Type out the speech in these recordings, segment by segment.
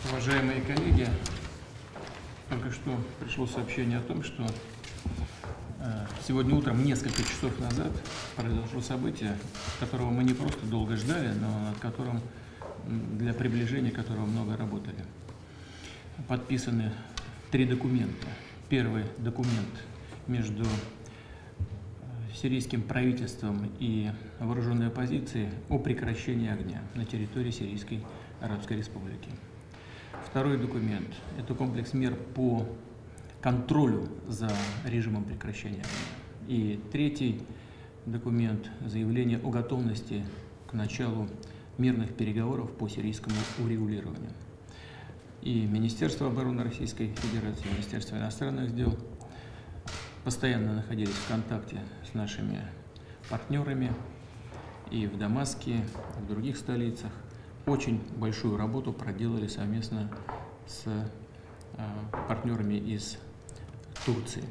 Уважаемые коллеги, только что пришло сообщение о том, что сегодня утром, несколько часов назад, произошло событие, которого мы не просто долго ждали, но над которым, для приближения которого много работали. Подписаны 3 документа. Первый документ между сирийским правительством и вооруженной оппозицией о прекращении огня на территории Сирийской Арабской Республики. Второй документ – это комплекс мер по контролю за режимом прекращения огня. И третий документ – заявление о готовности к началу мирных переговоров по сирийскому урегулированию. И Министерство обороны Российской Федерации, Министерство иностранных дел постоянно находились в контакте с нашими партнерами и в Дамаске, и в других столицах. Очень большую работу проделали совместно с партнерами из Турции.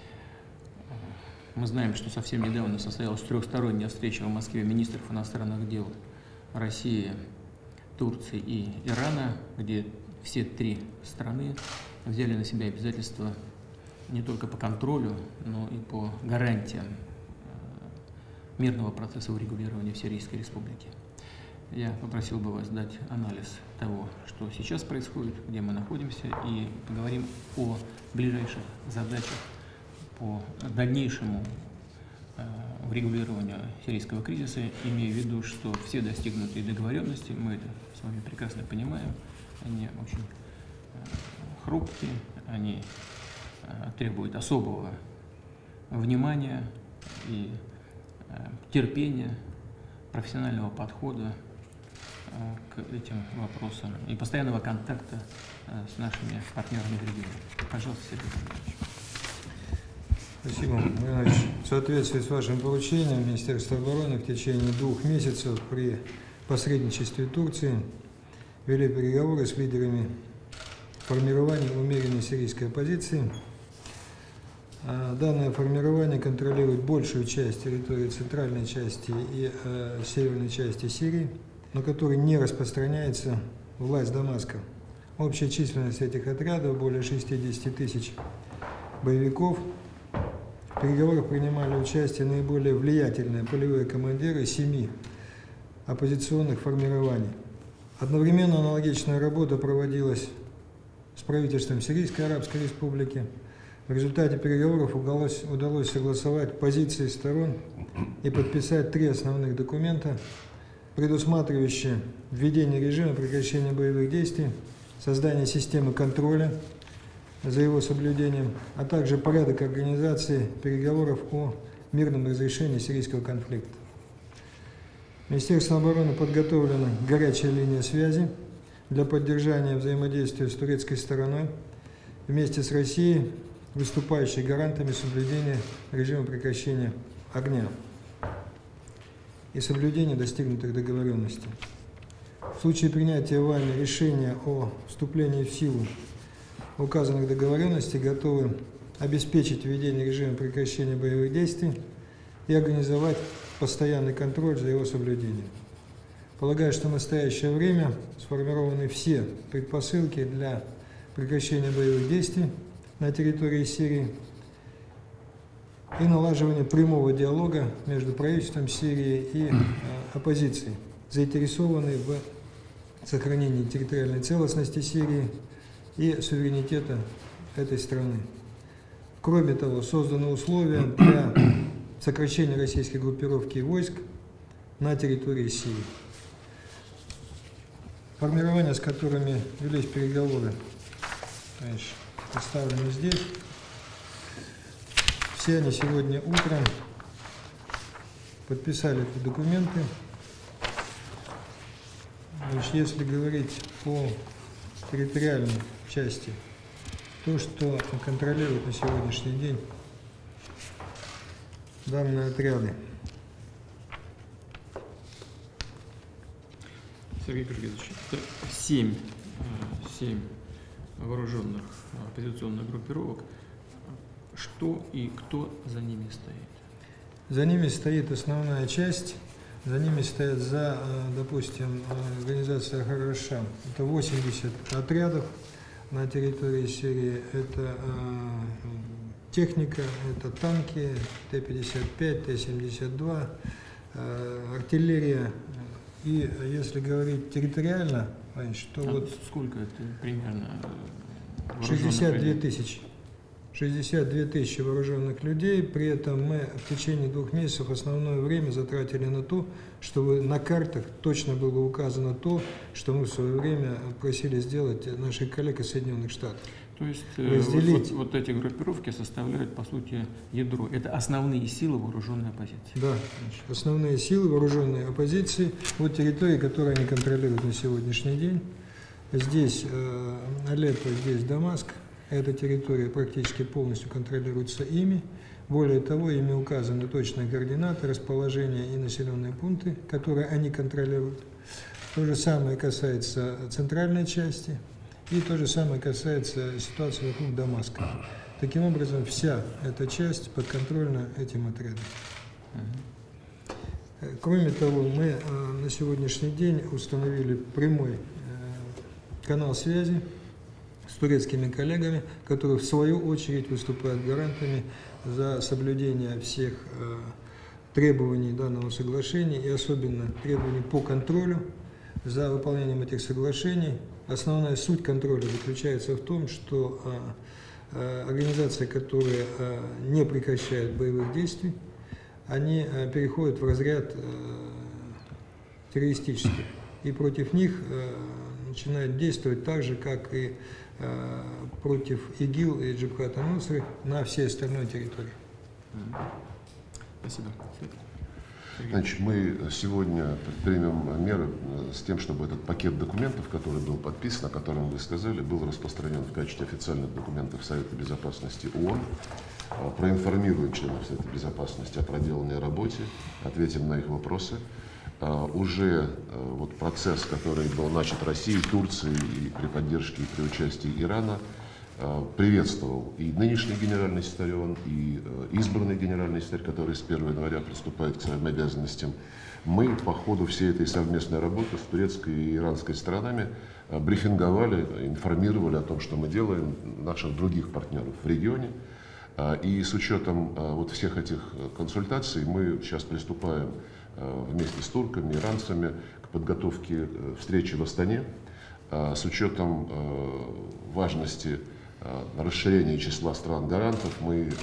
Мы знаем, что совсем недавно состоялась трехсторонняя встреча в Москве министров иностранных дел России, Турции и Ирана, где все 3 страны взяли на себя обязательства не только по контролю, но и по гарантиям мирного процесса урегулирования в Сирийской Республике. Я попросил бы вас дать анализ того, что сейчас происходит, где мы находимся, и поговорим о ближайших задачах по дальнейшему урегулированию сирийского кризиса, имея в виду, что все достигнутые договоренности, мы это с вами прекрасно понимаем, они очень хрупкие, они требуют особого внимания и терпения, профессионального подхода к этим вопросам и постоянного контакта с нашими партнерами в регионе. Пожалуйста, Сергей Владимирович. Спасибо, Иванович. В соответствии с вашим поручением Министерство обороны в течение 2 месяцев при посредничестве Турции вели переговоры с лидерами формирования умеренной сирийской оппозиции. Данное формирование контролирует большую часть территории центральной части и северной части Сирии, но который не распространяется власть Дамаска. Общая численность этих отрядов более 60 тысяч боевиков. В переговорах принимали участие наиболее влиятельные полевые командиры 7 оппозиционных формирований. Одновременно аналогичная работа проводилась с правительством Сирийской Арабской Республики. В результате переговоров удалось согласовать позиции сторон и подписать 3 основных документа, предусматривающие введение режима прекращения боевых действий, создание системы контроля за его соблюдением, а также порядок организации переговоров о мирном разрешении сирийского конфликта. Министерством обороны подготовлена горячая линия связи для поддержания взаимодействия с турецкой стороной вместе с Россией, выступающей гарантами соблюдения режима прекращения огня и соблюдения достигнутых договоренностей. В случае принятия вами решения о вступлении в силу указанных договоренностей готовы обеспечить введение режима прекращения боевых действий и организовать постоянный контроль за его соблюдением. Полагаю, что в настоящее время сформированы все предпосылки для прекращения боевых действий на территории Сирии и налаживания прямого диалога между правительством Сирии и оппозицией, заинтересованной в сохранении территориальной целостности Сирии и суверенитета этой страны. Кроме того, созданы условия для сокращения российской группировки войск на территории Сирии. Формирования, с которыми велись переговоры, представлены здесь. Все они сегодня утром подписали эти документы. Значит, если говорить по территориальной части, то, что контролирует на сегодняшний день данные отряды. Сергей Киргизович, это 7 вооруженных оппозиционных группировок. Что и кто за ними стоит? За ними стоит основная часть За ними стоят, допустим, организация «Ахар-аш-Шам». Это 80 отрядов на территории Сирии. Это техника, это танки Т-55, Т-72, артиллерия. И если говорить территориально, то вот сколько это примерно? 62 тысячи. 62 тысячи вооруженных людей. При этом мы в течение 2 месяцев основное время затратили на то, чтобы на картах точно было указано то, что мы в свое время просили сделать наших коллег из Соединенных Штатов. То есть вот эти группировки составляют, по сути, ядро. Это основные силы вооруженной оппозиции. Да, основные силы вооруженной оппозиции. Вот территории, которые они контролируют на сегодняшний день. Здесь Алеппо, здесь Дамаск. Эта территория практически полностью контролируется ими. Более того, ими указаны точные координаты, расположения и населенные пункты, которые они контролируют. То же самое касается центральной части, и то же самое касается ситуации вокруг Дамаска. Таким образом, вся эта часть подконтрольна этим отрядам. Кроме того, мы на сегодняшний день установили прямой канал связи с турецкими коллегами, которые в свою очередь выступают гарантами за соблюдение всех требований данного соглашения и особенно требований по контролю за выполнением этих соглашений. Основная суть контроля заключается в том, что организации, которые не прекращают боевых действий, они переходят в разряд террористических, и против них начинают действовать так же, как и против ИГИЛ и Джабхат ан-Нусры на всей остальной территории. Спасибо. Значит, мы сегодня предпримем меры с тем, чтобы этот пакет документов, который был подписан, о котором вы сказали, был распространен в качестве официальных документов Совета Безопасности ООН. Проинформируем членов Совета Безопасности о проделанной работе, ответим на их вопросы. Уже вот процесс, который был начат Россией, Турцией и при поддержке и при участии Ирана, приветствовал и нынешний генеральный секретарь ООН, и избранный генеральный секретарь, который с 1 января приступает к своим обязанностям. Мы по ходу всей этой совместной работы с турецкой и иранской сторонами брифинговали, информировали о том, что мы делаем, наших других партнеров в регионе. И с учетом вот всех этих консультаций мы сейчас приступаем вместе с турками, иранцами к подготовке встречи в Астане. С учетом важности расширения числа стран-гарантов мы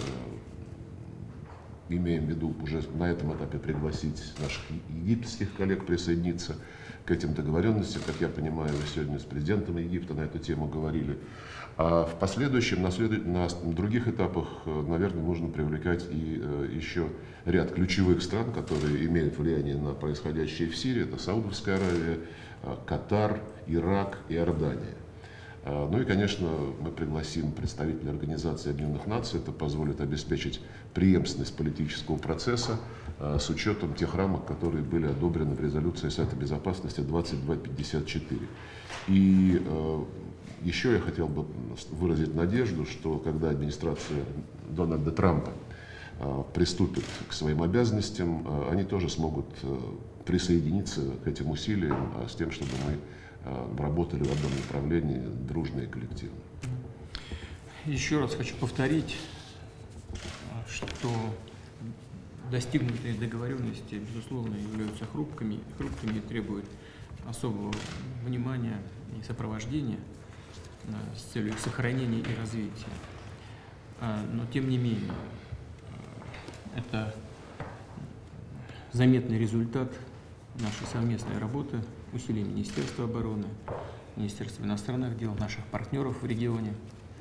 имеем в виду уже на этом этапе пригласить наших египетских коллег присоединиться к этим договоренностям. Как я понимаю, вы сегодня с президентом Египта на эту тему говорили. А в последующем, на других этапах, наверное, нужно привлекать и еще ряд ключевых стран, которые имеют влияние на происходящее в Сирии. Это Саудовская Аравия, Катар, Ирак и Иордания. Ну и, конечно, мы пригласим представителей Организации Объединенных Наций. Это позволит обеспечить преемственность политического процесса с учетом тех рамок, которые были одобрены в резолюции Совета Безопасности 2254. И еще я хотел бы выразить надежду, что когда администрация Дональда Трампа приступит к своим обязанностям, они тоже смогут присоединиться к этим усилиям с тем, чтобы мы работали в одном направлении дружно и коллективно. Еще раз хочу повторить, что достигнутые договоренности, безусловно, являются хрупкими и требуют особого внимания и сопровождения с целью их сохранения и развития. Но, тем не менее, это заметный результат нашей совместной работы, усилий Министерства обороны, Министерства иностранных дел, наших партнеров в регионе.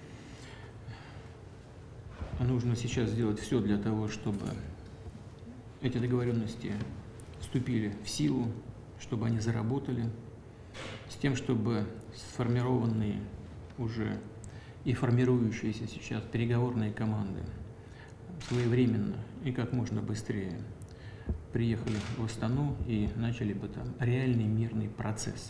Нужно сейчас сделать все для того, чтобы эти договоренности вступили в силу, чтобы они заработали, с тем, чтобы сформированные уже и формирующиеся сейчас переговорные команды своевременно и как можно быстрее приехали в Астану и начали бы там реальный мирный процесс.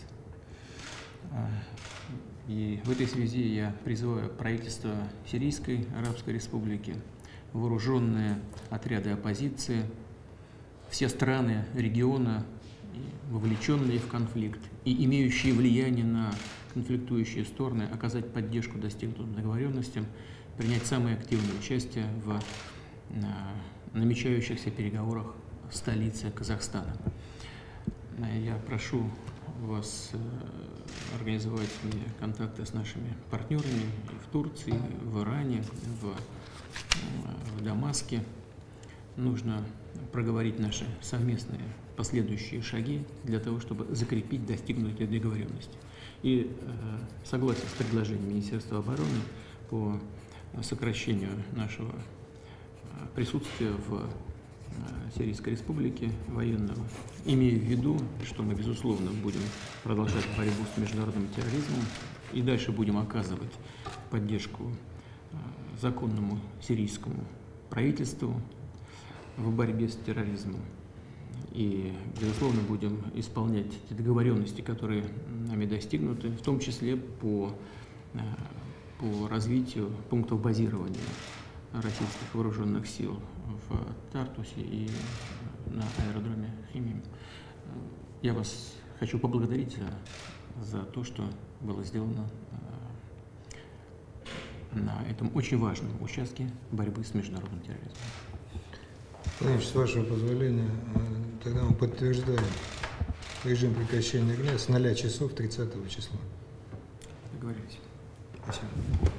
И в этой связи я призываю правительство Сирийской Арабской Республики, вооруженные отряды оппозиции, все страны региона, вовлеченные в конфликт и имеющие влияние на конфликтующие стороны, оказать поддержку достигнутым договоренностям, принять самое активное участие в намечающихся переговорах в столице Казахстана. Я прошу вас организовать мне контакты с нашими партнерами в Турции, в Иране, в Дамаске. Нужно проговорить наши совместные последующие шаги для того, чтобы закрепить достигнутые договоренности. И согласен с предложением Министерства обороны по сокращению нашего присутствия в Сирийской Республике военного, имея в виду, что мы, безусловно, будем продолжать борьбу с международным терроризмом и дальше будем оказывать поддержку законному сирийскому правительству в борьбе с терроризмом. И, безусловно, будем исполнять те договоренности, которые нами достигнуты, в том числе по развитию пунктов базирования российских вооруженных сил в Тартусе и на аэродроме Химим. Я вас хочу поблагодарить за то, что было сделано на этом очень важном участке борьбы с международным терроризмом. Значит, с вашего позволения, тогда мы подтверждаем режим прекращения огня с 0 часов 30 числа. Договорились. Спасибо.